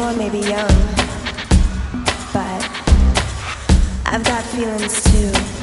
I may be young, but I've got feelings too.